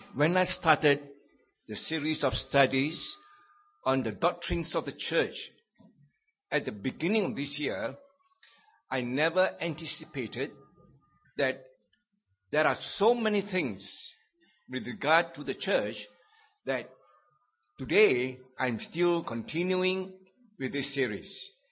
When I started the series of studies on the doctrines of the church at the beginning of this year, I never anticipated that there are so many things with regard to the church that today I'm still continuing with this series.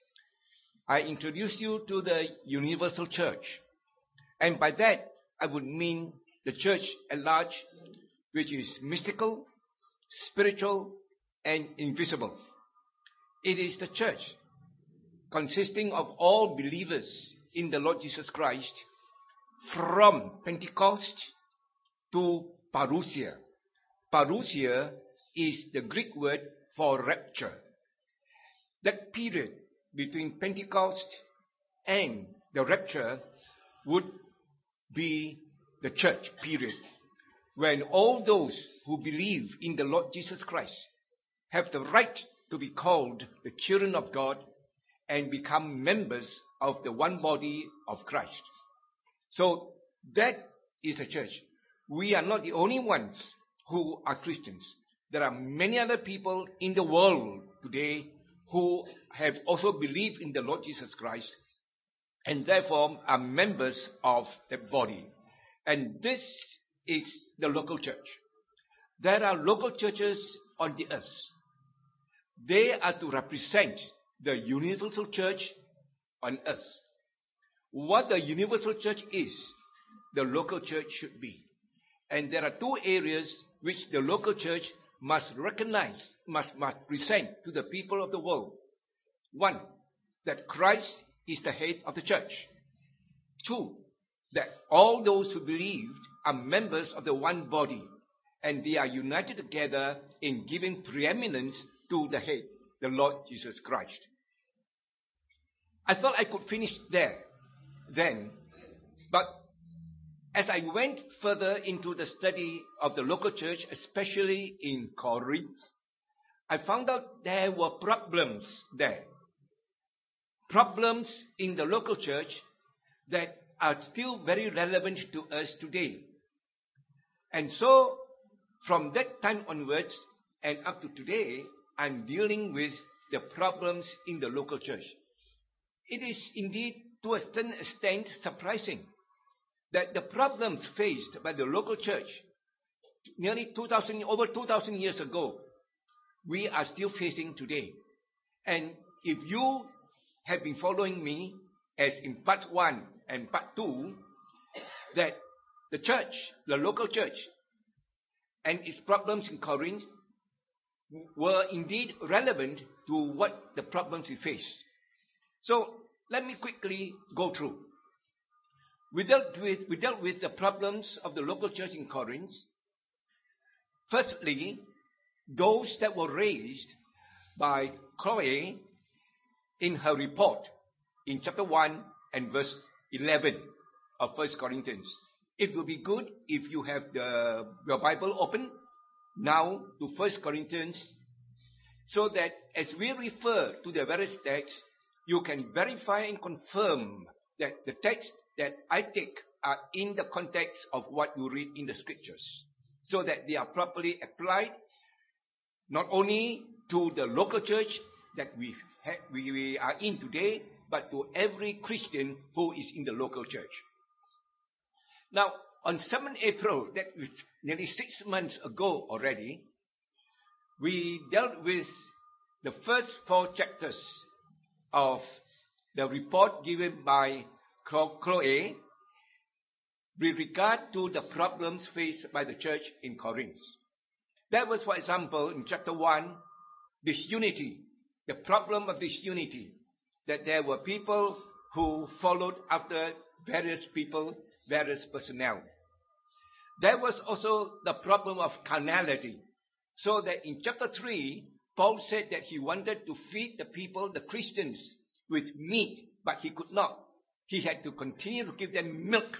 I introduce you to the universal church, and by that I would mean the church at large, which is mystical, spiritual, and invisible. It is the church consisting of all believers in the Lord Jesus Christ from Pentecost to parousia. Parousia is the Greek word for rapture. That period between Pentecost and the rapture would be the church period, when all those who believe in the Lord Jesus Christ have the right to be called the children of God and become members of the one body of Christ. So that is the church. We are not the only ones who are Christians. There are many other people in the world today who have also believed in the Lord Jesus Christ and therefore are members of the body. And this is the local church. There are local churches on the earth. They are to represent the universal church on earth. What the universal church is, the local church should be. And there are two areas which the local church must recognize, must present to the people of the world. One, that Christ is the head of the church. Two, that all those who believed are members of the one body, and they are united together in giving preeminence to the head, the Lord Jesus Christ. I thought I could finish there then, but as I went further into the study of the local church, especially in Corinth, I found out there were problems there. Problems in the local church that are still very relevant to us today. And so, from that time onwards and up to today, I'm dealing with the problems in the local church. It is indeed, to a certain extent, surprising that the problems faced by the local church nearly over 2,000 years ago, we are still facing today. And if you have been following me, as in part 1 and part 2, that the church, the local church, and its problems in Corinth were indeed relevant to what the problems we face. So let me quickly go through. We dealt with the problems of the local church in Corinth. Firstly, those that were raised by Chloe in her report in chapter 1 and verse 11 of 1 Corinthians. It will be good if you have your Bible open now to 1 Corinthians, so that as we refer to the various texts, you can verify and confirm that the texts that I take are in the context of what you read in the scriptures, so that they are properly applied not only to the local church that we are in today, but to every Christian who is in the local church. Now, on 7 April, that was nearly 6 months ago already, we dealt with the first 4 chapters of the report given by Chloe with regard to the problems faced by the church in Corinth. That was, for example, in chapter 1, disunity, the problem of disunity, that there were people who followed after various people, various personnel. There was also the problem of carnality, so that in chapter 3, Paul said that he wanted to feed the people, the Christians, with meat, but he could not. He had to continue to give them milk.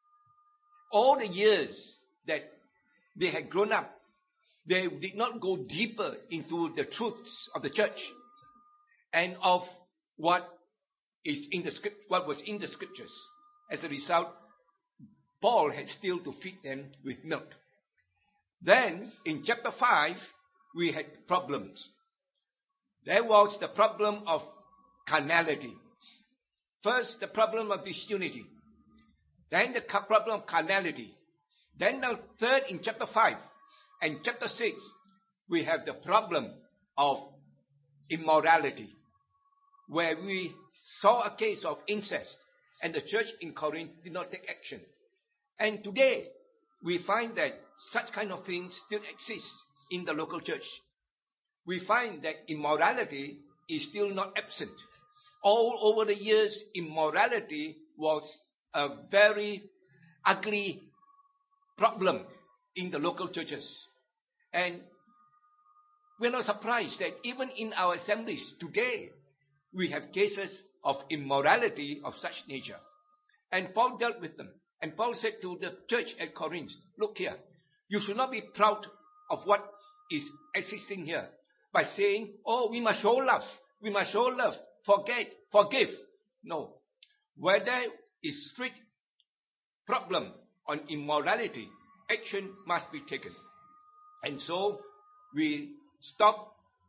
All the years that they had grown up, they did not go deeper into the truths of the church and of what is in the script, what was in the scriptures. As a result, Paul had still to feed them with milk. Then, in chapter 5, we had problems. There was the problem of carnality. First, the problem of disunity. Then the problem of carnality. Then the third in chapter 5 and chapter 6, we have the problem of immorality, where we saw a case of incest, and the church in Corinth did not take action. And today, we find that such kind of things still exist in the local church. We find that immorality is still not absent. All over the years, immorality was a very ugly problem in the local churches. And we're not surprised that even in our assemblies today, we have cases of immorality of such nature. And Paul dealt with them. And Paul said to the church at Corinth, look here, you should not be proud of what is existing here by saying, oh, we must show love, forgive. No. Where there is strict problem on immorality, action must be taken. And so we stopped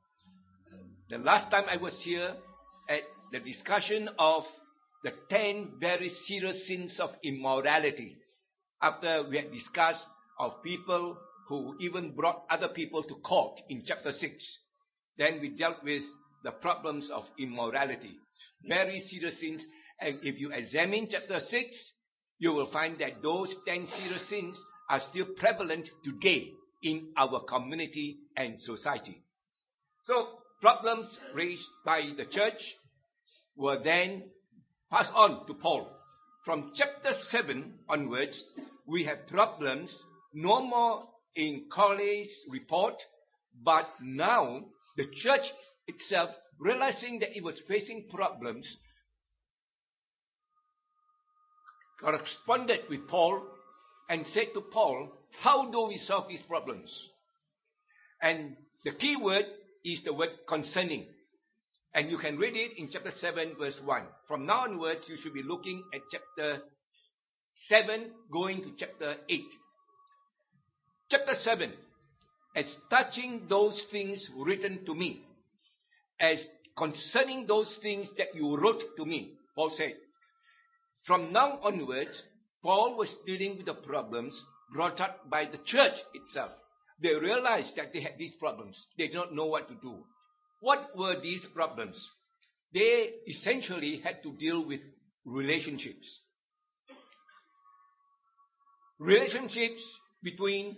the last time I was here at the discussion of the 10 very serious sins of immorality. After we had discussed of people who even brought other people to court in chapter 6. Then we dealt with the problems of immorality. Very serious sins. And if you examine chapter 6, you will find that those 10 serious sins are still prevalent today in our community and society. So, problems raised by the church were then passed on to Paul. From chapter 7 onwards, we have problems no more in Corley's report, but now the church itself, realizing that it was facing problems, corresponded with Paul and said to Paul, how do we solve these problems? And the key word is the word concerning. And you can read it in chapter 7 verse 1. From now onwards, you should be looking at chapter 7 going to chapter 8. Chapter 7, as touching those things written to me, as concerning those things that you wrote to me, Paul said. From now onwards, Paul was dealing with the problems brought up by the church itself. They realized that they had these problems. They did not know what to do. What were these problems? They essentially had to deal with relationships. Relationships between,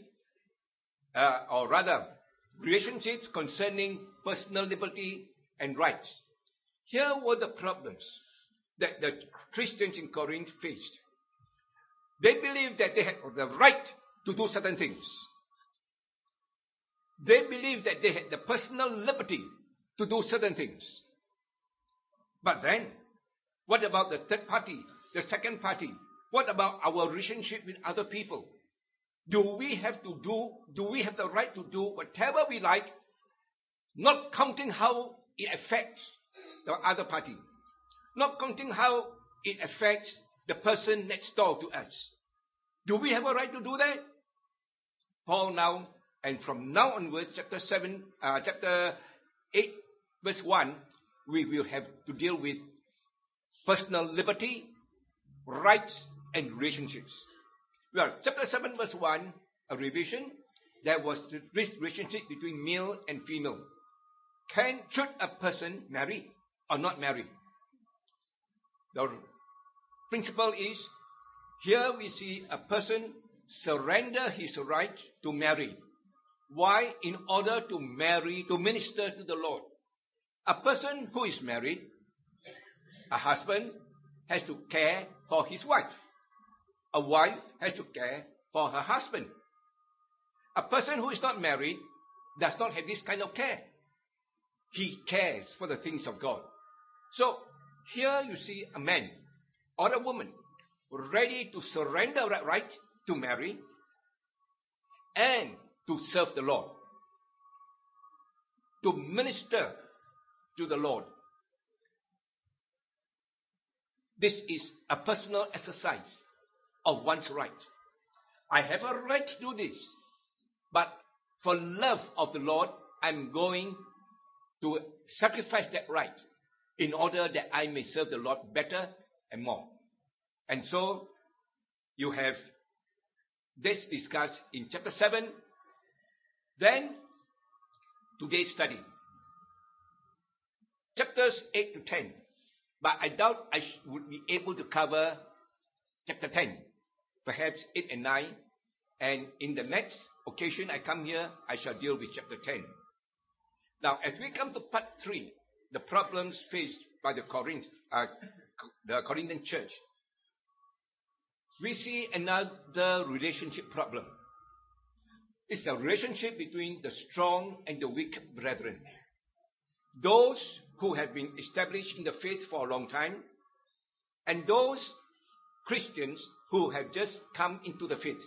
relationships concerning personal liberty and rights. Here were the problems that the Christians in Corinth faced. They believed that they had the right to do certain things. They believed that they had the personal liberty to do certain things. But then, what about the third party, the second party? What about our relationship with other people? Do we have the right to do whatever we like, not counting how it affects the other party, not counting how it affects the person next door to us? Do we have a right to do that? Paul now, and from now onwards, chapter 8, verse 1, we will have to deal with personal liberty, rights, and relationships. Well, chapter 7, verse 1, a revision, there was the relationship between male and female. Should a person marry or not marry? The principle is, here we see a person surrender his right to marry. Why? In order to marry, to minister to the Lord. A person who is married, a husband, has to care for his wife. A wife has to care for her husband. A person who is not married does not have this kind of care. He cares for the things of God. So, here you see a man or a woman ready to surrender that right to marry and to serve the Lord, to minister to the Lord. This is a personal exercise of one's right. I have a right to do this. But for love of the Lord, I'm going to sacrifice that right in order that I may serve the Lord better and more. And so, you have this discussed in chapter 7. Then, today's study. Chapters 8 to 10. But I doubt I would be able to cover chapter 10. Perhaps 8 and 9. And in the next occasion I come here, I shall deal with chapter 10. Now, as we come to part 3, the problems faced by the Corinthian church, we see another relationship problem. It's the relationship between the strong and the weak brethren. Those who have been established in the faith for a long time, and those Christians who have just come into the faith.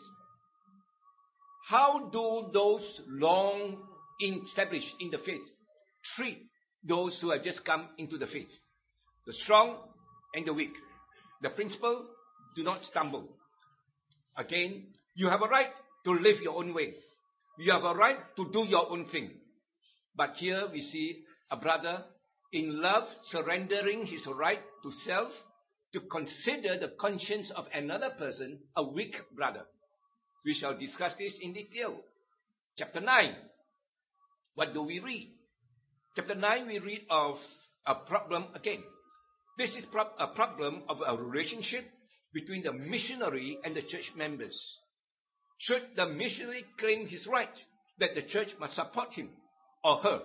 How do those long established in the faith treat those who have just come into the faith? The strong and the weak. The principle, do not stumble. Again, you have a right to live your own way. You have a right to do your own thing. But here we see a brother in love surrendering his right to self to consider the conscience of another person, a weak brother. We shall discuss this in detail. Chapter 9. What do we read? Chapter 9 we read of a problem again. This is a problem of a relationship between the missionary and the church members. Should the missionary claim his right that the church must support him or her?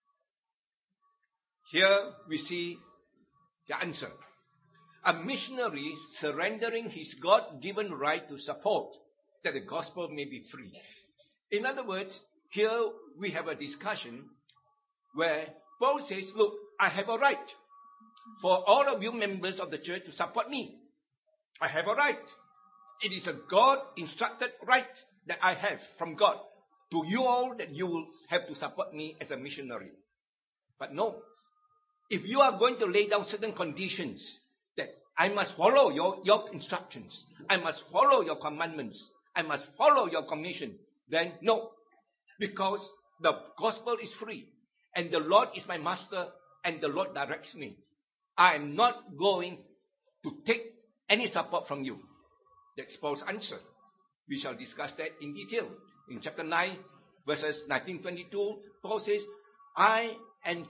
Here we see the answer. A missionary surrendering his God-given right to support that the gospel may be free. In other words, here we have a discussion where Paul says, look, I have a right for all of you members of the church to support me. I have a right. It is a God-instructed right that I have from God to you all, that you will have to support me as a missionary. But no, if you are going to lay down certain conditions that I must follow your instructions, I must follow your commandments, I must follow your commission, then no. Because the gospel is free, and the Lord is my master, and the Lord directs me. I am not going to take any support from you. That's Paul's answer. We shall discuss that in detail. In chapter 9, verses 19-22, Paul says, I am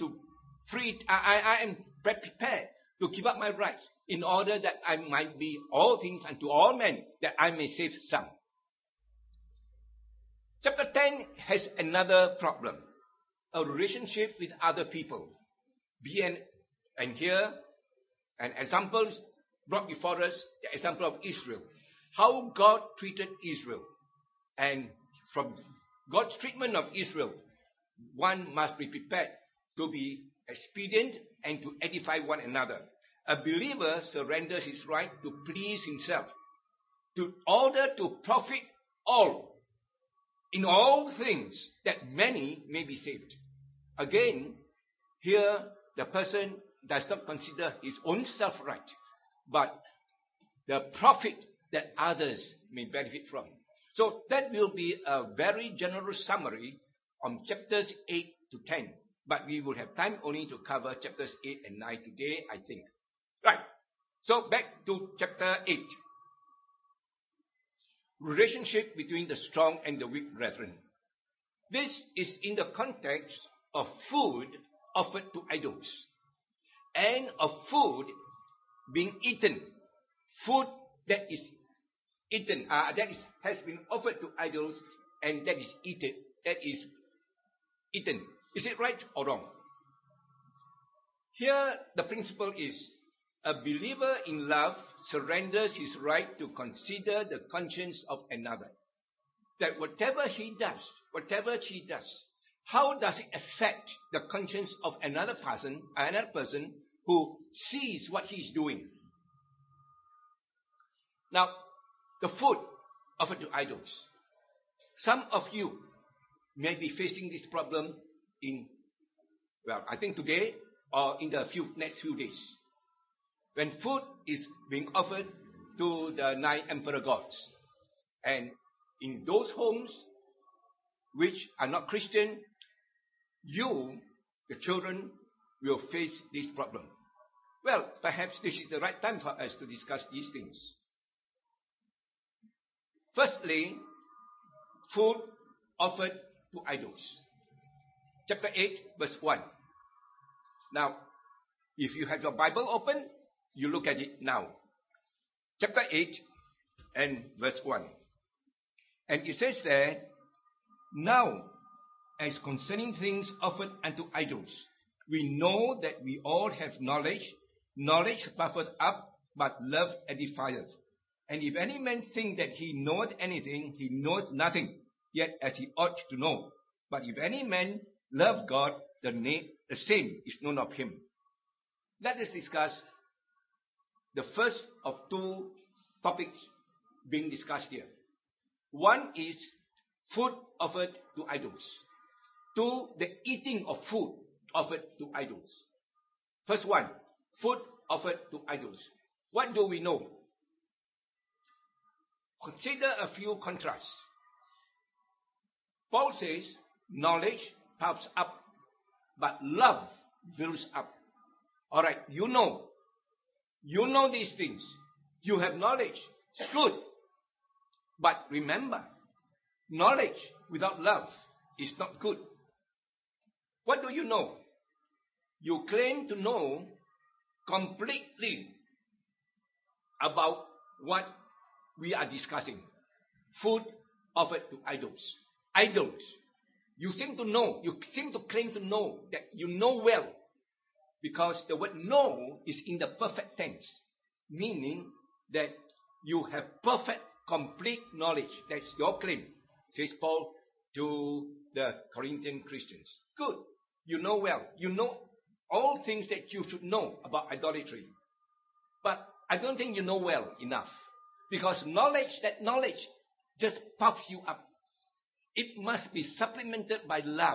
prepared to give up my rights in order that I might be all things unto all men, that I may save some. Chapter 10 has another problem, a relationship with other people. And here, an example brought before us, the example of Israel. How God treated Israel. And from God's treatment of Israel, one must be prepared to be expedient and to edify one another. A believer surrenders his right to please himself, in order to profit all, in all things, that many may be saved. Again, here the person does not consider his own self-right, but the profit that others may benefit from. So that will be a very general summary on chapters 8 to 10. But we will have time only to cover chapters 8 and 9 today, I think. Right. So back to chapter 8. Relationship between the strong and the weak brethren. This is in the context of food offered to idols, and of food being eaten. Food that is eaten, has been offered to idols, and that is eaten. Is it right or wrong? Here the principle is, a believer in love surrenders his right to consider the conscience of another. That whatever he does, whatever she does, how does it affect the conscience of another person who sees what he is doing? Now, the food offered to idols. Some of you may be facing this problem I think today or in the next few days. When food is being offered to the 9 emperor gods. And in those homes, which are not Christian, you, the children, will face this problem. Well, perhaps this is the right time for us to discuss these things. Firstly, food offered to idols. Chapter 8, verse 1. Now, if you have your Bible open, you look at it now. Chapter 8 and verse 1. And it says there, now, as concerning things offered unto idols, we know that we all have knowledge. Knowledge puffeth up, but love edifieth. And if any man think that he knoweth anything, he knoweth nothing, yet as he ought to know. But if any man love God, the same is known of him. Let us discuss the first of two topics being discussed here. One is food offered to idols. Two, the eating of food offered to idols. First one, food offered to idols. What do we know? Consider a few contrasts. Paul says, knowledge puffs up, but love builds up. All right, you know these things. You have knowledge. It's good. But remember, knowledge without love is not good. What do you know? You claim to know completely about what we are discussing. Food offered to idols. Idols. You seem to claim to know that you know well, because the word know is in the perfect tense, meaning that you have perfect, complete knowledge. That's your claim, says Paul to the Corinthian Christians. Good. You know well. You know all things that you should know about idolatry. But I don't think you know well enough. Because knowledge just puffs you up. It must be supplemented by love.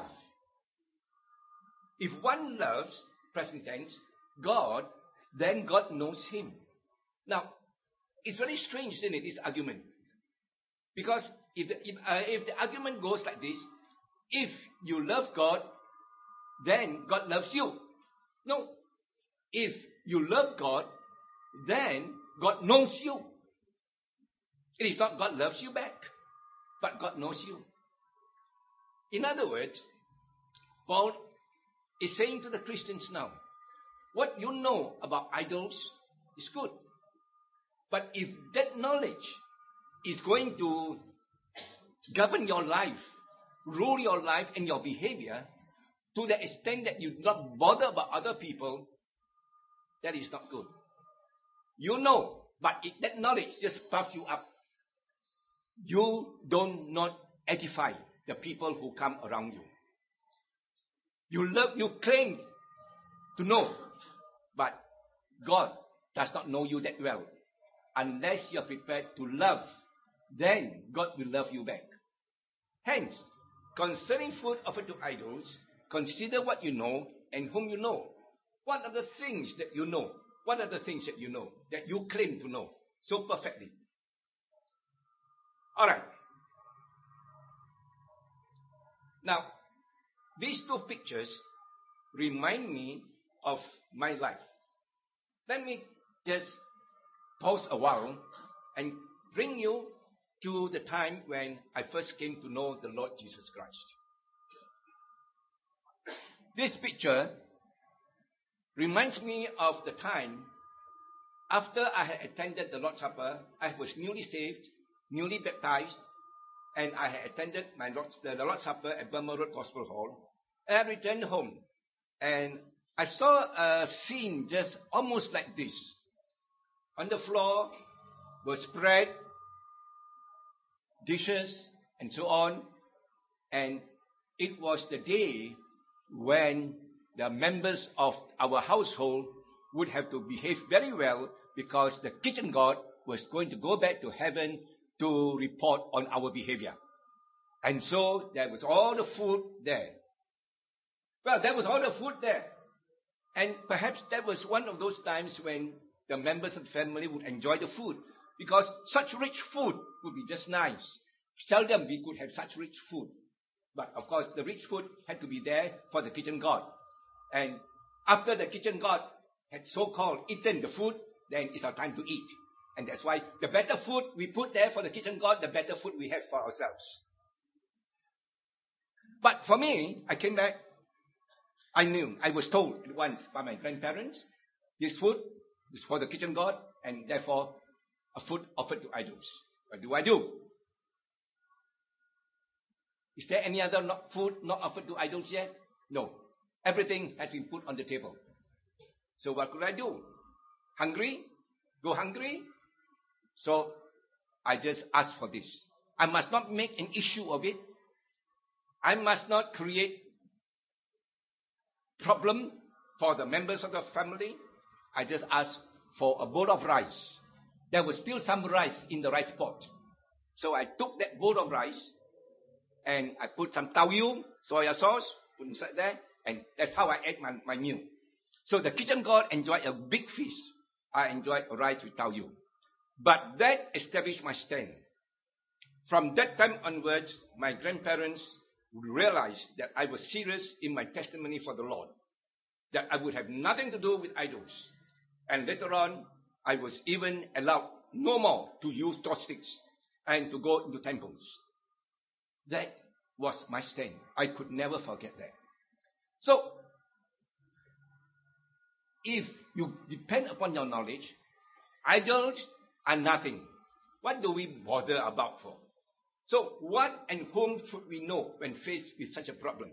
If one loves, present tense, God, then God knows him. Now, it's very strange, isn't it, this argument? Because if the argument goes like this, if you love God, then God loves you. No. If you love God, then God knows you. It is not God loves you back, but God knows you. In other words, Paul is saying to the Christians now, what you know about idols is good. But if that knowledge is going to govern your life, rule your life and your behavior, to the extent that you do not bother about other people, that is not good. You know, but that knowledge just puffs you up. You do not edify the people who come around you. You claim to know, but God does not know you that well. Unless you are prepared to love, then God will love you back. Hence, concerning food offered to idols, consider what you know and whom you know. What are the things that you know? What are the things that you know, that you claim to know so perfectly? All right. Now, these two pictures remind me of my life. Let me just pause a while and bring you to the time when I first came to know the Lord Jesus Christ. This picture reminds me of the time after I had attended the Lord's Supper. I was newly saved, newly baptized, and I had attended the Lord's Supper at Burma Road Gospel Hall. And I returned home, and I saw a scene just almost like this. On the floor were spread dishes and so on, and it was the day when the members of our household would have to behave very well, because the kitchen god was going to go back to heaven to report on our behavior. And so there was all the food there. Well, there was all the food there. And perhaps that was one of those times when the members of the family would enjoy the food, because such rich food would be just nice. Seldom we could have such rich food. But of course, the rich food had to be there for the kitchen god. And after the kitchen god had so-called eaten the food, then it's our time to eat. And that's why the better food we put there for the kitchen god, the better food we have for ourselves. But for me, I came back, I was told once by my grandparents, this food is for the kitchen god, and therefore a food offered to idols. What do I do? Is there any other food not offered to idols yet? No. Everything has been put on the table. So what could I do? Hungry? Go hungry? So I just asked for this. I must not make an issue of it. I must not create problem for the members of the family. I just asked for a bowl of rice. There was still some rice in the rice pot. So I took that bowl of rice and I put some taoyu, soya sauce, put inside there, and that's how I ate my meal. So the kitchen god enjoyed a big feast. I enjoyed a rice with taoyu. But that established my stand. From that time onwards, my grandparents realized that I was serious in my testimony for the Lord, that I would have nothing to do with idols. And later on, I was even allowed no more to use chopsticks and to go into temples. That was my stand. I could never forget that. So, if you depend upon your knowledge, idols are nothing. What do we bother about for? So, what and whom should we know when faced with such a problem?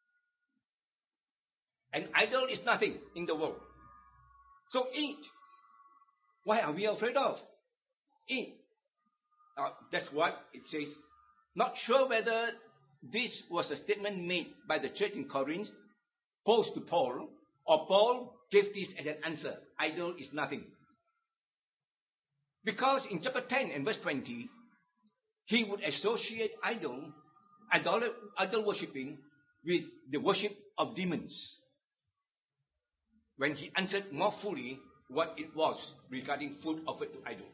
An idol is nothing in the world. So, eat. Why are we afraid of? Eat. That's what it says. Not sure whether this was a statement made by the church in Corinth, posed to Paul, or Paul gave this as an answer. Idol is nothing. Because in chapter 10 and verse 20, he would associate idol worshipping with the worship of demons, when he answered more fully what it was regarding food offered to idols.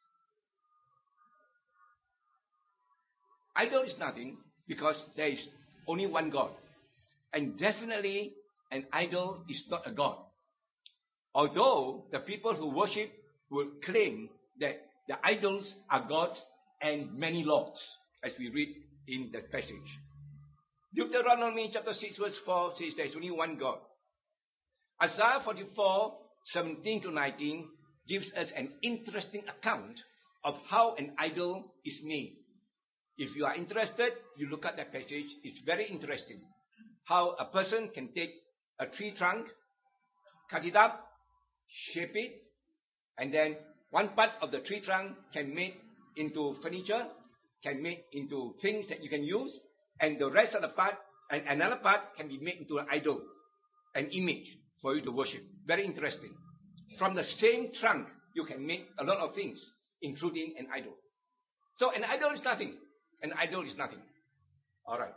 Idol is nothing because there is only one God. And definitely an idol is not a God. Although the people who worship will claim that the idols are gods and many lords, as we read in the passage. Deuteronomy chapter 6 verse 4 says there is only one God. Isaiah 44, 17 to 19 gives us an interesting account of how an idol is made. If you are interested, you look at that passage. It's very interesting. How a person can take a tree trunk, cut it up, shape it, and then one part of the tree trunk can make into furniture, can make into things that you can use, and the rest of the part, and another part can be made into an idol, an image for you to worship. Very interesting. From the same trunk, you can make a lot of things, including an idol. So an idol is nothing. An idol is nothing. All right.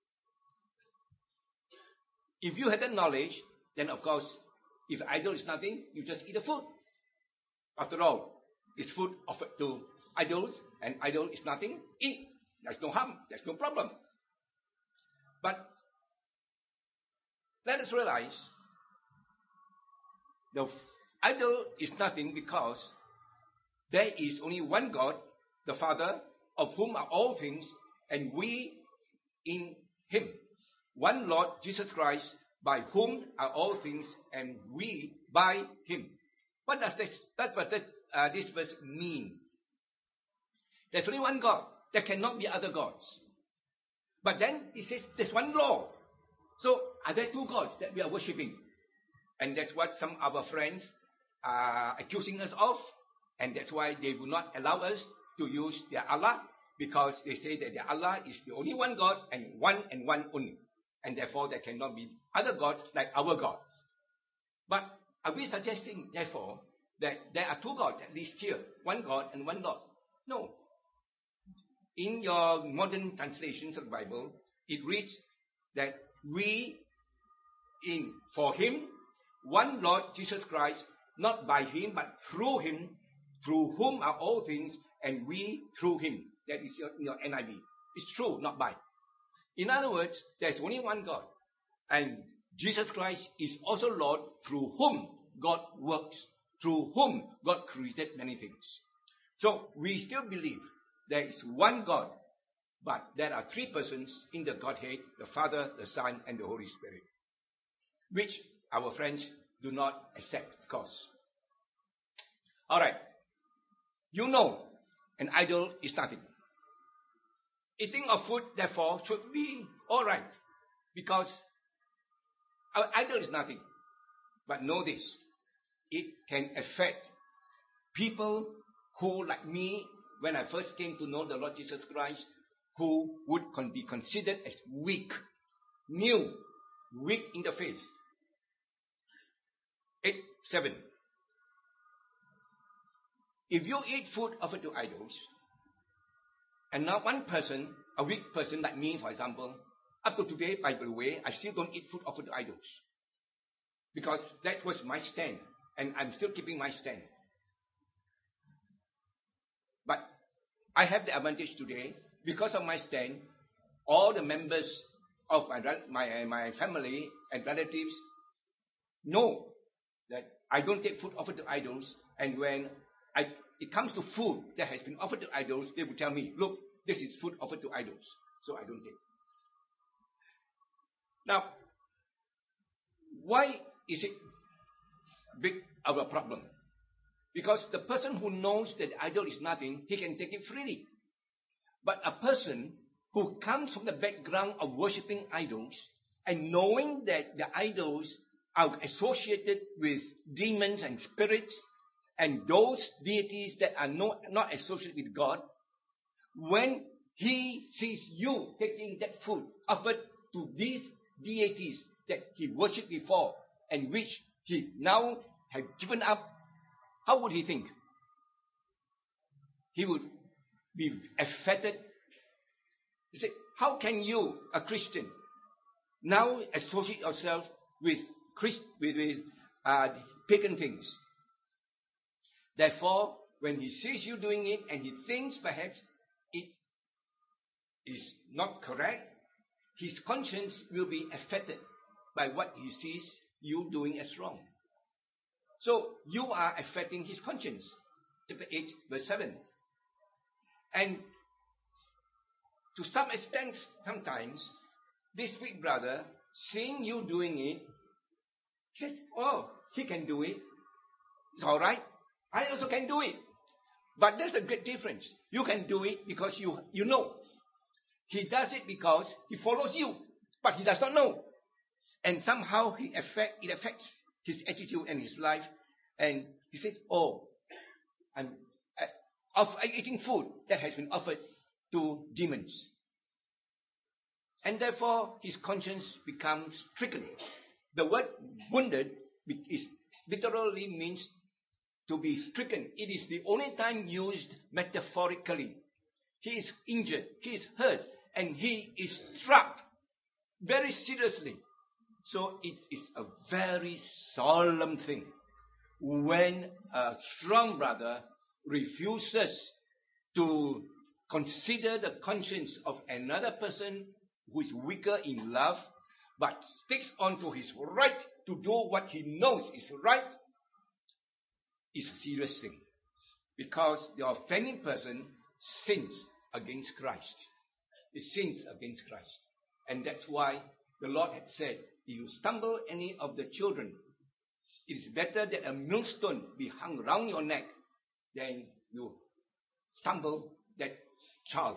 If you had that knowledge, then of course, if idol is nothing, you just eat the food. After all, it's food offered to idols, and idol is nothing. Eat. There's no harm. There's no problem. But let us realize the idol is nothing because there is only one God, the Father, of whom are all things, and we in Him. One Lord Jesus Christ, by whom are all things, and we by Him. What does this verse mean? There's only one God. There cannot be other gods. But then it says there's one law. So are there two gods that we are worshipping? And that's what some of our friends are accusing us of. And that's why they will not allow us to use their Allah, because they say that their Allah is the only one God and one only. And therefore there cannot be other gods like our God. But are we suggesting, therefore, that there are two gods at least here? One God and one Lord? No. In your modern translations of the Bible, it reads that we for Him, one Lord Jesus Christ, not by Him, but through Him, through whom are all things, and we through Him. That is in your NIV. It's true, not by. In other words, there's only one God. And Jesus Christ is also Lord, through whom God works, through whom God created many things. So we still believe there is one God, but there are three persons in the Godhead, the Father, the Son, and the Holy Spirit, which our friends do not accept, of course. All right. You know, an idol is nothing. Eating of food, therefore, should be all right, because our idol is nothing. But know this, it can affect people who, like me, when I first came to know the Lord Jesus Christ, who would be considered as weak, new, weak in the faith. 8:7. If you eat food offered to idols, and now one person, a weak person like me, for example, up to today, by the way, I still don't eat food offered to idols. Because that was my stand, and I'm still keeping my stand. But I have the advantage today, because of my stand, all the members of my family and relatives know that I don't take food offered to idols, and when it comes to food that has been offered to idols, they will tell me, look, this is food offered to idols, so I don't take. Now, why is it big of a problem? Because the person who knows that the idol is nothing, he can take it freely. But a person who comes from the background of worshipping idols, and knowing that the idols are associated with demons and spirits, and those deities that are not associated with God, when he sees you taking that food offered to these deities that he worshipped before, and which he now has given up, how would he think? He would be affected. He said, how can you, a Christian, now associate yourself with pagan things? Therefore, when he sees you doing it and he thinks perhaps it is not correct, his conscience will be affected by what he sees you doing as wrong. So you are affecting his conscience. Chapter 8, verse 7. And to some extent, sometimes, this weak brother, seeing you doing it, says, oh, he can do it. It's all right. I also can do it. But there's a great difference. You can do it because you know. He does it because he follows you, but he does not know. And somehow it affects his attitude and his life. And he says, oh, I'm eating food that has been offered to demons. And therefore, his conscience becomes stricken. The word wounded is literally means to be stricken. It is the only time used metaphorically. He is injured, he is hurt, and he is struck very seriously. So it is a very solemn thing when a strong brother refuses to consider the conscience of another person who is weaker in love, but sticks on to his right to do what he knows is right. Is a serious thing, because the offending person sins against Christ. It sins against Christ. And that's why the Lord had said, if you stumble any of the children, it is better that a millstone be hung round your neck than you stumble that child.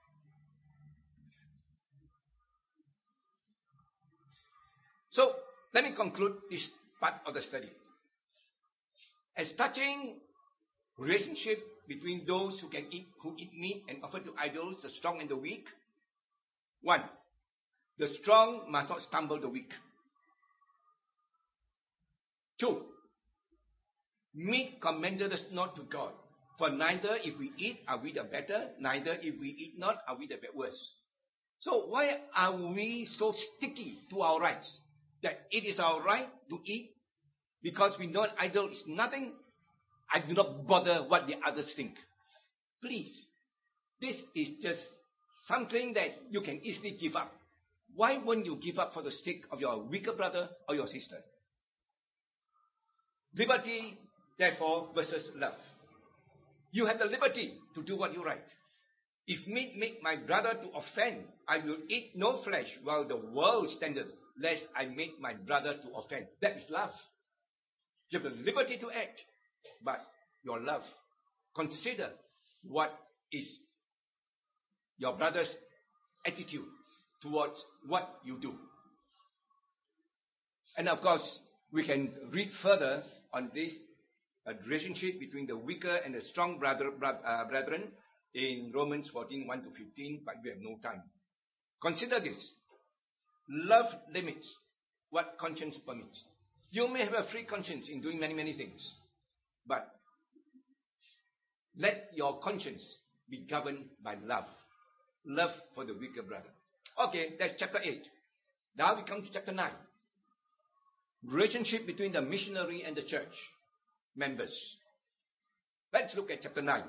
So, let me conclude this part of the study. As touching relationship between those who eat meat and offer to idols, the strong and the weak. 1. The strong must not stumble the weak. 2. Meat commendeth us not to God. For neither if we eat are we the better, neither if we eat not are we the worse. So why are we so sticky to our rights? That it is our right to eat because we know idol is nothing. I do not bother what the others think. Please, this is just something that you can easily give up. why won't you give up for the sake of your weaker brother or your sister? Liberty, therefore, versus love. You have the liberty to do what you right. If meat make my brother to offend, I will eat no flesh while the world standeth, lest I make my brother to offend. That is love. You have the liberty to act, but your love. Consider what is your brother's attitude towards what you do. And of course, we can read further on this relationship between the weaker and the strong brethren in Romans 14, 1 to 15, but we have no time. Consider this. Love limits what conscience permits. You may have a free conscience in doing many, many things, but let your conscience be governed by love. Love for the weaker brother. Okay, that's chapter 8. Now we come to chapter 9. Relationship between the missionary and the church members. Let's look at chapter 9.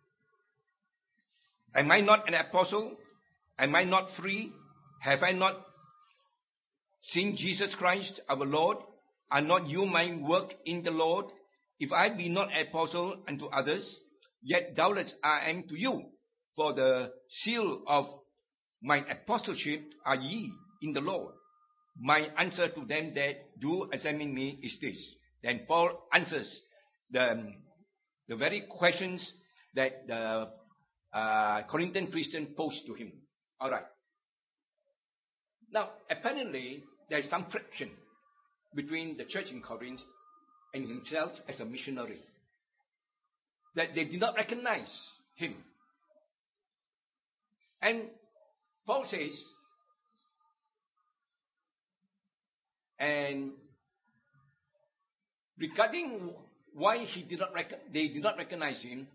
Am I not an apostle? Am I not free? Have I not seen Jesus Christ our Lord? Are not you my work in the Lord? If I be not an apostle unto others, yet doubtless I am to you. For the seal of my apostleship are ye in the Lord. My answer to them that do examine me is this. Then Paul answers the very questions that the Corinthian Christian posed to him. All right. Now, apparently, there is some friction between the church in Corinth and himself as a missionary. That they did not recognize him. And Paul says, and regarding why they did not recognize him,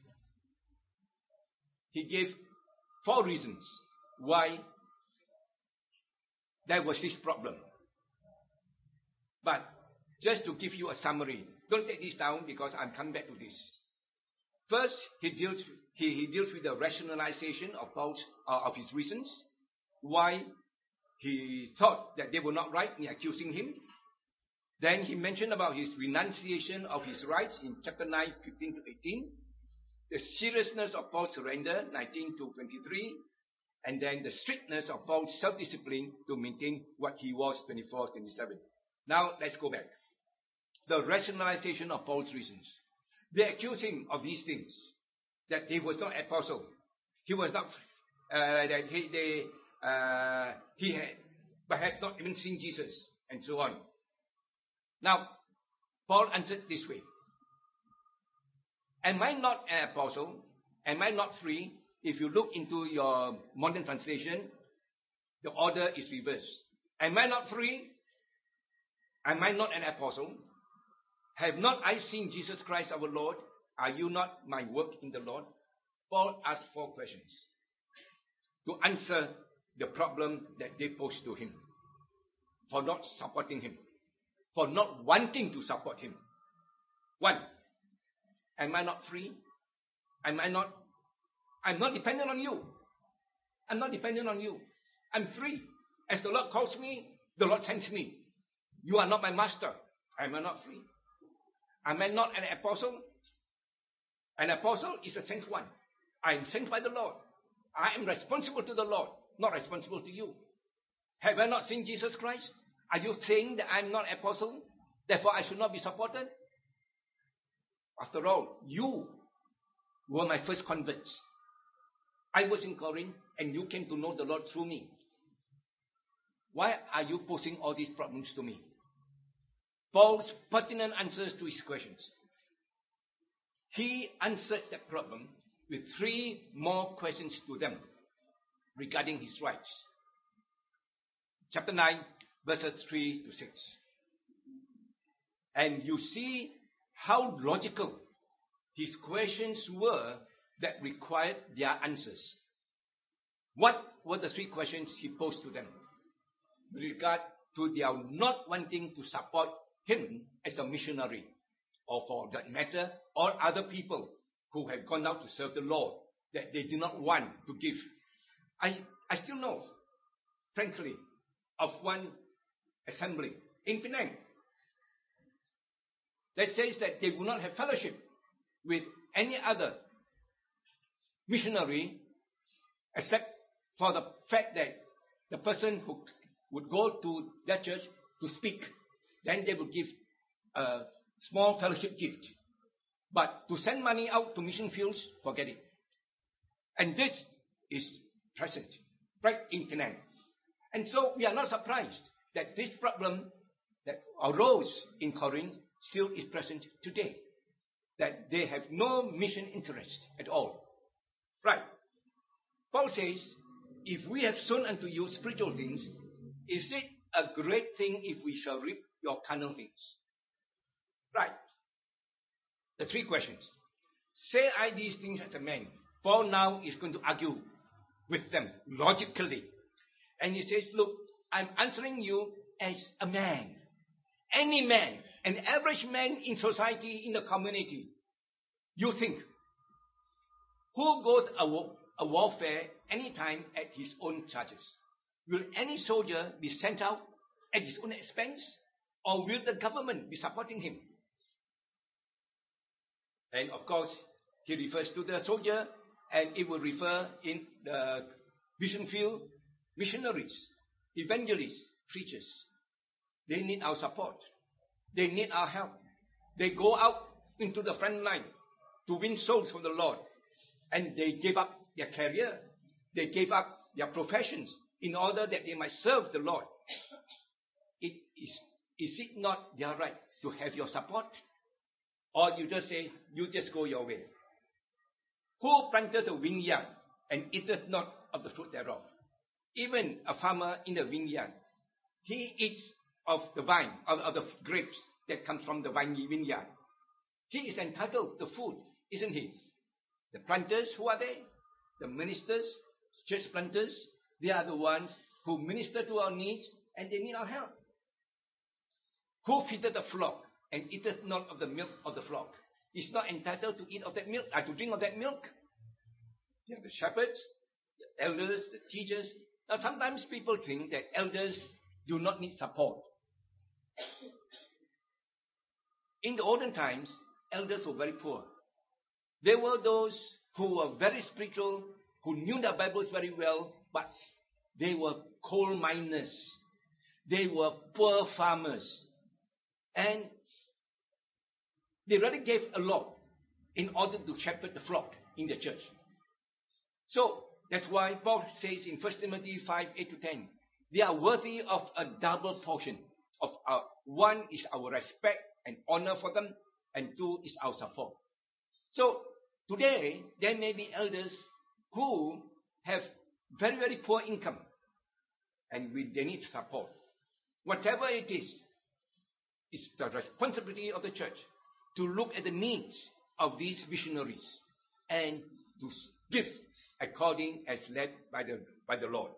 he gave 4 reasons why there was this problem. But just to give you a summary, don't take this down because I'm coming back to this. First, he deals with the rationalization of his reasons, why he thought that they were not right in accusing him. Then he mentioned about his renunciation of his rights in chapter 9, 15 to 18. The seriousness of Paul's surrender, 19 to 23. And then the strictness of Paul's self-discipline to maintain what he was, 24, 27. Now, let's go back. The rationalization of Paul's reasons. They accuse him of these things. That he was not apostle. He was not, that he had perhaps not even seen Jesus, and so on. Now, Paul answered this way. Am I not an apostle? Am I not free? If you look into your modern translation, the order is reversed. Am I not free? Am I not an apostle? Have not I seen Jesus Christ our Lord? Are you not my work in the Lord? Paul asked 4 questions to answer the problem that they posed to him for not supporting him, for not wanting to support him. 1, am I not free? I'm not dependent on you. I'm not dependent on you. I'm free. As the Lord calls me, the Lord sends me. You are not my master. Am I not free? Am I not an apostle? An apostle is a sent one. I am sent by the Lord. I am responsible to the Lord, not responsible to you. Have I not seen Jesus Christ? Are you saying that I am not an apostle? Therefore, I should not be supported? After all, you were my first converts. I was in Corinth, and you came to know the Lord through me. Why are you posing all these problems to me? Paul's pertinent answers to his questions. He answered that problem with 3 more questions to them regarding his rights. Chapter 9, verses 3 to 6. And you see how logical his questions were that required their answers. What were the 3 questions he posed to them with regard to their not wanting to support him as a missionary, or for that matter, all other people who have gone out to serve the Lord, that they do not want to give? I still know, frankly, of one assembly in Penang that says that they will not have fellowship with any other missionary except for the fact that the person who would go to that church to speak, then they would give a small fellowship gift. But to send money out to mission fields, forget it. And this is present right in Penang. And so we are not surprised that this problem that arose in Corinth still is present today. That they have no mission interest at all. Right. Paul says, if we have sown unto you spiritual things, is it a great thing if we shall reap your carnal things? Right. The three questions. Say I these things as a man. Paul now is going to argue with them logically. And he says, look, I'm answering you as a man. Any man, an average man in society, in the community. You think, who goes a warfare anytime at his own charges? Will any soldier be sent out at his own expense? Or will the government be supporting him? And of course, he refers to the soldier, and it will refer in the mission field, missionaries, evangelists, preachers. They need our support. They need our help. They go out into the front line to win souls for the Lord. And they give up their career. They gave up their professions in order that they might serve the Lord. Is it not their right to have your support? Or you just say, you just go your way? Who planted a vineyard and eateth not of the fruit thereof? Even a farmer in the vineyard, he eats of the vine, of the grapes that comes from the vineyard. He is entitled to food, isn't he? The planters, who are they? The ministers, church planters, they are the ones who minister to our needs and they need our help. Who feedeth the flock and eateth not of the milk of the flock? Is not entitled to eat of that milk, to drink of that milk. You know, the shepherds, the elders, the teachers. Now sometimes people think that elders do not need support. In the olden times, elders were very poor. There were those who were very spiritual, who knew the Bibles very well, but they were coal miners. They were poor farmers. And they really gave a lot in order to shepherd the flock in the church. So, that's why Paul says in 1 Timothy 5, 8-10, they are worthy of a double portion. One is our respect and honor for them, and two is our support. So, today, there may be elders who have very, very poor income, and they need support. Whatever it is, it's the responsibility of the church to look at the needs of these missionaries and to give according as led by the Lord.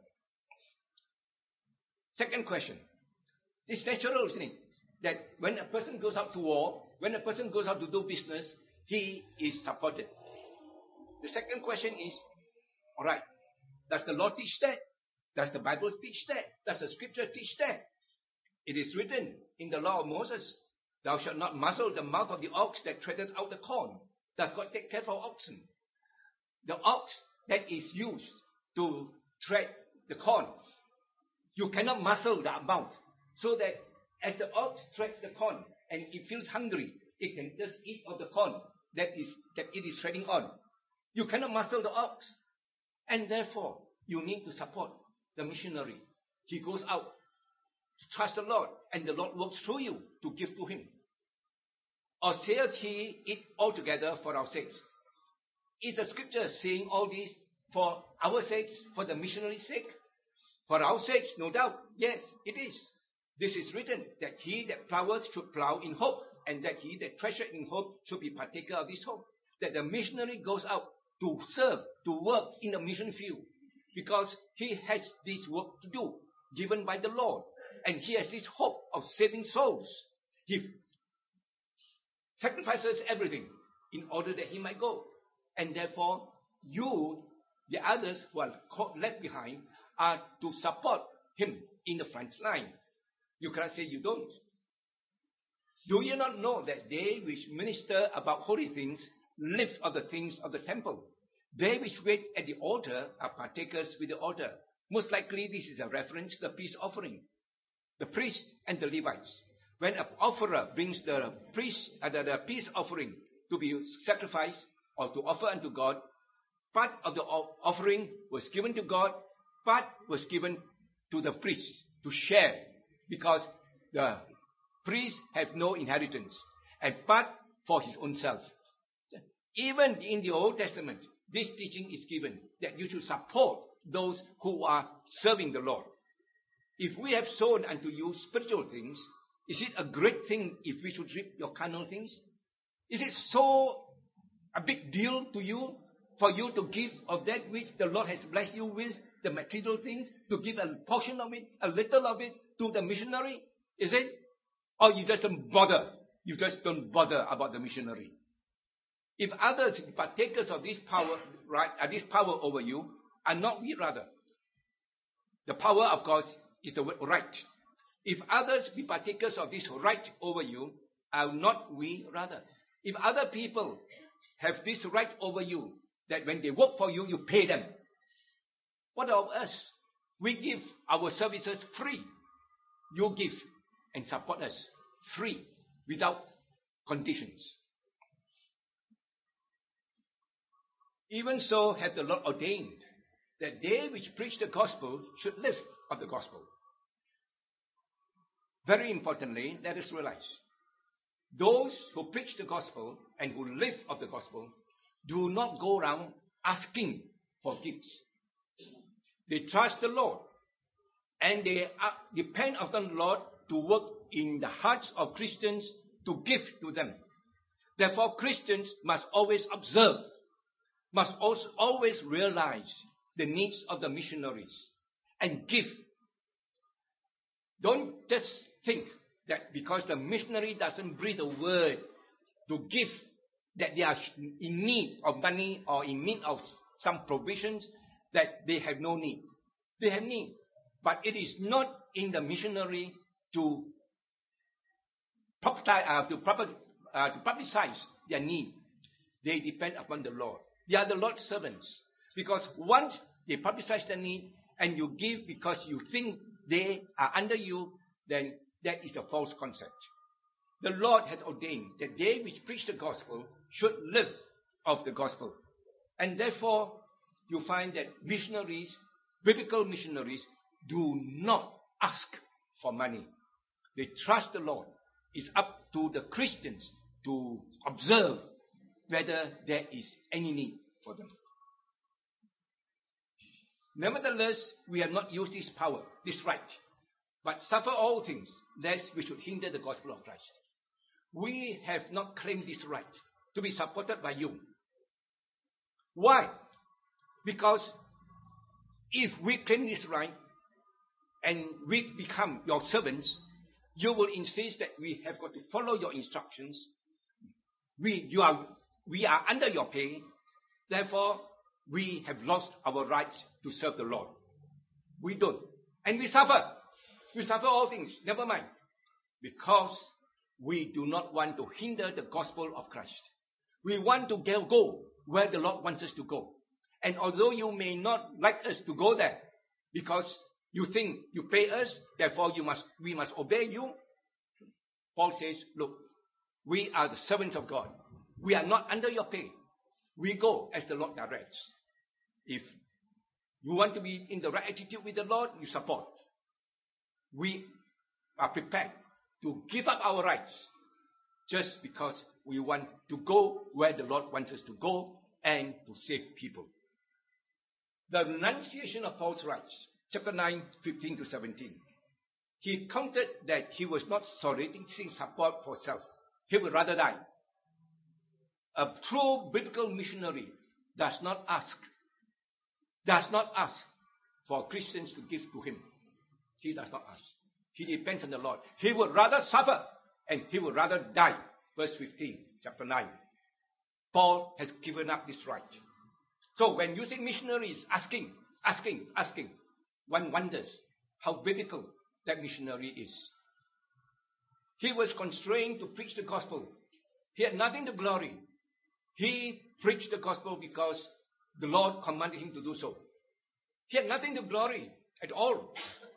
Second question. It's natural, isn't it? That when a person goes out to war, when a person goes out to do business, he is supported. The second question is, all right, does the law teach that? Does the Bible teach that? Does the scripture teach that? It is written in the law of Moses, thou shalt not muzzle the mouth of the ox that treadeth out the corn. Does God take care of oxen? The ox that is used to tread the corn, you cannot muzzle the mouth, so that as the ox treads the corn and it feels hungry, it can just eat of the corn that it is treading on. You cannot muzzle the ox. And therefore, you need to support the missionary. He goes out to trust the Lord, and the Lord works through you to give to him. Or saith he it altogether for our sakes? Is the scripture saying all this for our sakes, for the missionary's sake? For our sakes, no doubt, yes, it is. This is written, that he that ploweth should plow in hope, and that he that treasureth in hope should be partaker of this hope. That the missionary goes out to serve, to work in the mission field, because he has this work to do, given by the Lord. And he has this hope of saving souls. He sacrifices everything in order that he might go. And therefore, you, the others who are left behind, are to support him in the front line. You cannot say you don't. Do you not know that they which minister about holy things live of the things of the temple? They which wait at the altar are partakers with the altar. Most likely this is a reference to the peace offering. The priest and the Levites. When an offerer brings the peace offering to be sacrificed or to offer unto God, part of the offering was given to God, part was given to the priest to share, because the priest have no inheritance, and part for his own self. Even in the Old Testament, this teaching is given, that you should support those who are serving the Lord. If we have sown unto you spiritual things, is it a great thing if we should reap your carnal things? Is it so a big deal to you for you to give of that which the Lord has blessed you with, the material things, to give a portion of it, a little of it to the missionary? Is it? Or you just don't bother? You just don't bother about the missionary. If others partakers of this power, this power over you, are not we rather? The power, of course, is the word right. If others be partakers of this right over you, are not we rather? If other people have this right over you, that when they work for you, you pay them. What of us? We give our services free. You give and support us free, without conditions. Even so hath the Lord ordained that they which preach the gospel should live of the gospel. Very importantly, let us realize, those who preach the gospel and who live of the gospel do not go around asking for gifts. They trust the Lord, and they depend upon the Lord to work in the hearts of Christians to give to them. Therefore, Christians must always observe, must also always realize the needs of the missionaries and give. Don't just think that because the missionary doesn't breathe a word to give, that they are in need of money or in need of some provisions, that they have no need. They have need. But it is not in the missionary to publicize their need. They depend upon the Lord. They are the Lord's servants. Because once they publicize their need and you give because you think they are under you, then that is a false concept. The Lord has ordained that they which preach the gospel should live of the gospel. And therefore, you find that missionaries, biblical missionaries, do not ask for money. They trust the Lord. It's up to the Christians to observe whether there is any need for them. Nevertheless, we have not used this power, this right, but suffer all things, lest we should hinder the gospel of Christ. We have not claimed this right to be supported by you. Why? Because if we claim this right and we become your servants, you will insist that we have got to follow your instructions. We are under your pay. Therefore, we have lost our rights to serve the Lord. We don't. And we suffer. We suffer all things. Never mind. Because we do not want to hinder the gospel of Christ. We want to go where the Lord wants us to go. And although you may not like us to go there, because you think you pay us, therefore we must obey you, Paul says, look, we are the servants of God. We are not under your pay. We go as the Lord directs. If you want to be in the right attitude with the Lord, you support. We are prepared to give up our rights just because we want to go where the Lord wants us to go and to save people. The renunciation of Paul's rights, chapter 9, 15 to 17. He counted that he was not soliciting support for self. He would rather die. A true biblical missionary does not ask for Christians to give to him. He does not ask. He depends on the Lord. He would rather suffer and he would rather die. Verse 15, chapter 9. Paul has given up this right. So when you see missionaries asking, one wonders, how biblical that missionary is. He was constrained to preach the gospel. He had nothing to glory. He preached the gospel because the Lord commanded him to do so. He had nothing to glory at all.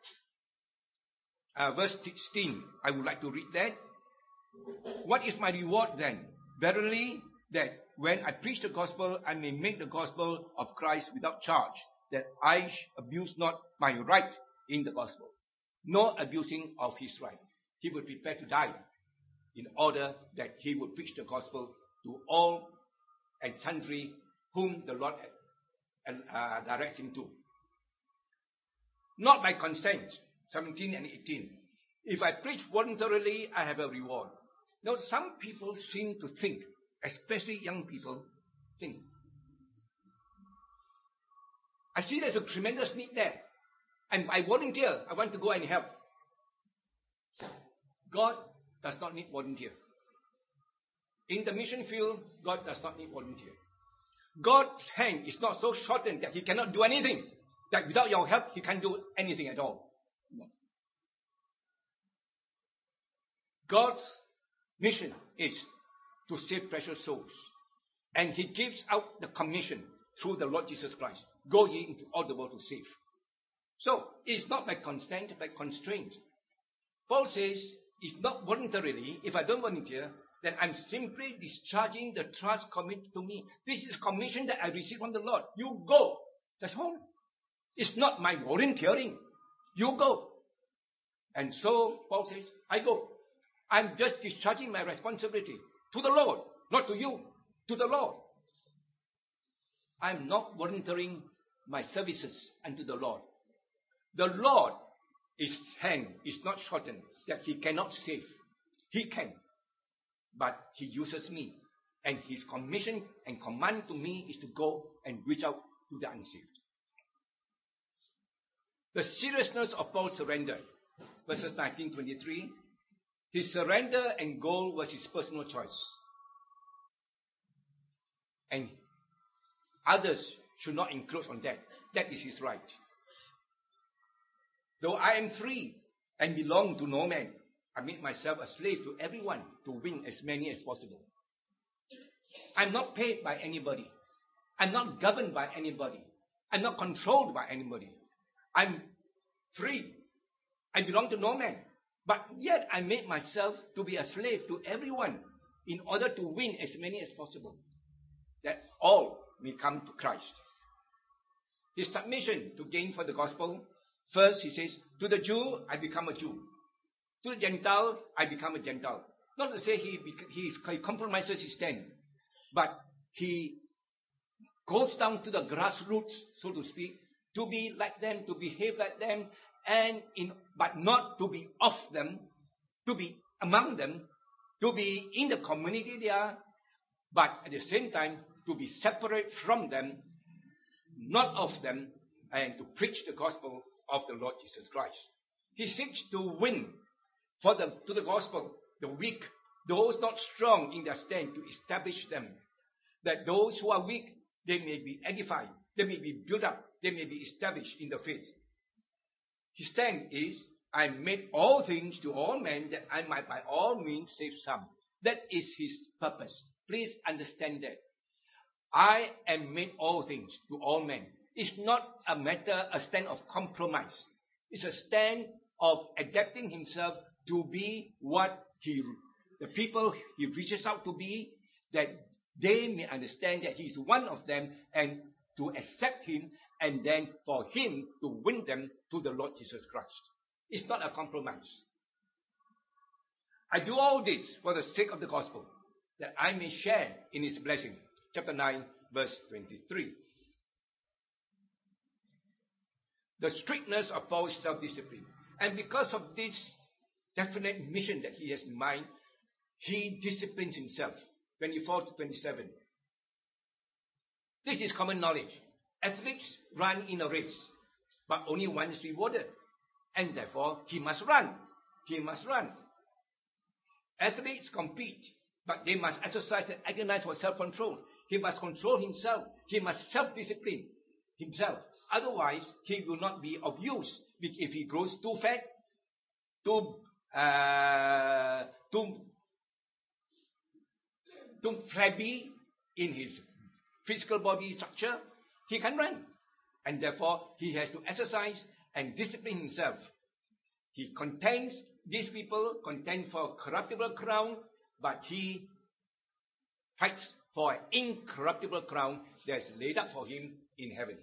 Verse 16, I would like to read that. What is my reward then? Verily, that when I preach the gospel, I may make the gospel of Christ without charge, that I abuse not my right in the gospel, nor abusing of his right. He would prepare to die in order that he would preach the gospel to all and sundry whom the Lord directs him to. Not by consent, 17 and 18. If I preach voluntarily, I have a reward. Now, some people seem to think, especially young people, think, I see there's a tremendous need there, and I volunteer, I want to go and help. God does not need volunteer. In the mission field, God does not need volunteer. God's hand is not so shortened that he cannot do anything, that without your help, he can't do anything at all. No. God's mission is to save precious souls. And he gives out the commission through the Lord Jesus Christ. Go ye into all the world to save. So, it's not by consent, by constraint. Paul says, if not voluntarily, if I don't volunteer, then I'm simply discharging the trust committed to me. This is a commission that I received from the Lord. You go. That's all. It's not my volunteering. You go. And so, Paul says, I go. I'm just discharging my responsibility to the Lord, not to you, to the Lord. I'm not volunteering my services unto the Lord. The Lord, his hand is not shortened that he cannot save. He can. But he uses me. And his commission and command to me is to go and reach out to the unsaved. The seriousness of Paul's surrender. Verses 19-23. His surrender and goal was his personal choice. And others should not encroach on that. That is his right. Though I am free and belong to no man, I make myself a slave to everyone to win as many as possible. I'm not paid by anybody. I'm not governed by anybody. I'm not controlled by anybody. I'm free. I belong to no man. But yet I make myself to be a slave to everyone in order to win as many as possible, that all may come to Christ. His submission to gain for the gospel, first he says, to the Jew, I become a Jew. To the Gentile, I become a Gentile. Not to say he compromises his stand, but he goes down to the grassroots, so to speak, to be like them, to behave like them, but not to be of them, to be among them, to be in the community they are, but at the same time to be separate from them, not of them, and to preach the gospel of the Lord Jesus Christ. He seeks to win to the gospel the weak, those not strong in their stand, to establish them, that those who are weak, they may be edified, they may be built up, they may be established in the faith. His stand is, I made all things to all men that I might by all means save some. That is his purpose. Please understand that. I am made all things to all men. It's not a stand of compromise. It's a stand of adapting himself to be what the people he reaches out to be, that they may understand that he is one of them and to accept him, and then for him to win them to the Lord Jesus Christ. It's not a compromise. I do all this for the sake of the gospel, that I may share in his blessing. Chapter 9, verse 23. The strictness of Paul's self-discipline. And because of this definite mission that he has in mind, he disciplines himself. 24-27. This is common knowledge. Athletes run in a race, but only one is rewarded. And therefore, he must run. He must run. Athletes compete, but they must exercise and agonize for self-control. He must control himself. He must self-discipline himself. Otherwise, he will not be of use, If he grows too fat, too flabby in his physical body structure, he can run. And therefore, he has to exercise and discipline himself. These people contend for a corruptible crown, but he fights for an incorruptible crown that's laid up for him in heaven.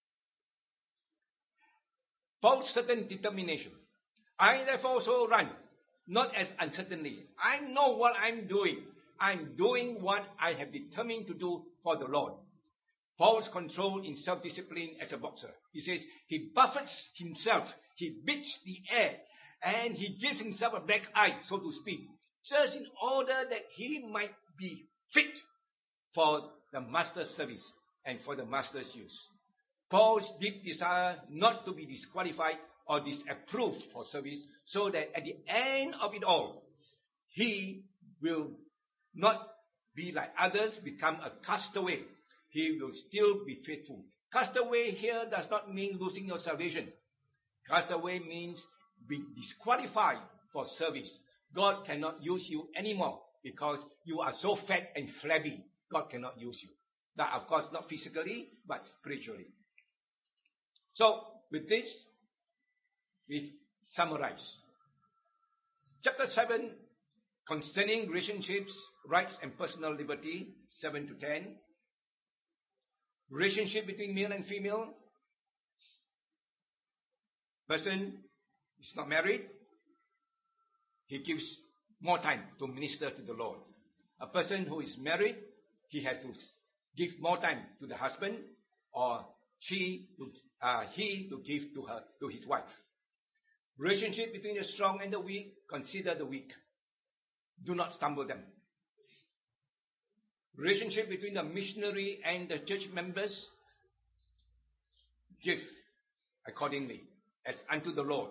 Paul's certain determination. I therefore also run, not as uncertainly. I know what I'm doing. I'm doing what I have determined to do for the Lord. Paul's control in self-discipline as a boxer. He says he buffets himself, he beats the air, and he gives himself a black eye, so to speak, just in order that he might be fit for the master's service and for the master's use. Paul's deep desire not to be disqualified or disapproved for service, so that at the end of it all, he will not be like others, become a castaway. He will still be faithful. Castaway here does not mean losing your salvation. Castaway means be disqualified for service. God cannot use you anymore because you are so fat and flabby. God cannot use you. But of course, not physically, but spiritually. So, with this, we summarize. Chapter 7, concerning relationships, rights and personal liberty, 7 to 10. Relationship between male and female. Person is not married. He gives more time to minister to the Lord. A person who is married, he has to give more time to the husband, or he to give to his wife. Relationship between the strong and the weak, consider the weak. Do not stumble them. Relationship between the missionary and the church members, give accordingly, as unto the Lord.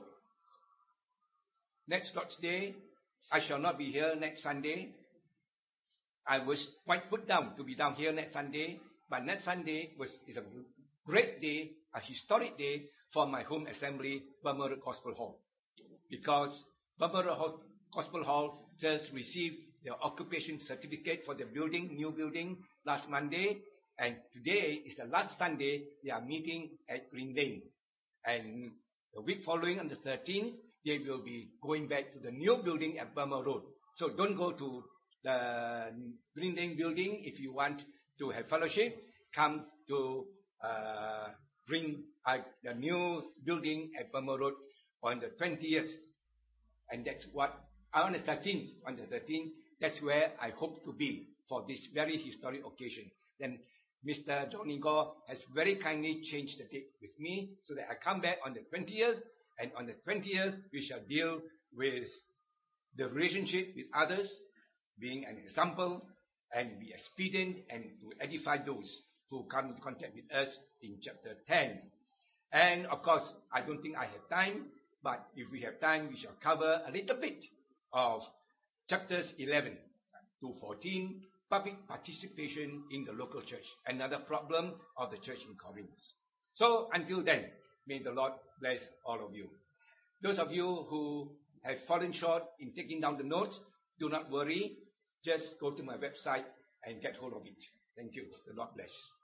Next Lord's Day, I shall not be here next Sunday. I was quite put down to be down here next Sunday, but next Sunday is a great day, a historic day for my home assembly, Burma Road Gospel Hall. Because Burma Road Gospel Hall just received their occupation certificate for the building, new building, last Monday, and today is the last Sunday they are meeting at Green Lane. And the week following, on the 13th, they will be going back to the new building at Burma Road. So don't go to the Green Lane building if you want to have fellowship. Come to the new building at Burma Road on the 20th. And that's what, on the 13th, that's where I hope to be for this very historic occasion. Then Mr. Johnny Gore has very kindly changed the date with me so that I come back on the 20th, and on the 20th we shall deal with the relationship with others, being an example, and be expedient and to edify those who come into contact with us in chapter 10. And of course, I don't think I have time, but if we have time, we shall cover a little bit of chapters 11 to 14, public participation in the local church, another problem of the church in Corinth. So until then, may the Lord bless all of you. Those of you who have fallen short in taking down the notes, do not worry. Just go to my website and get hold of it. Thank you. The Lord bless.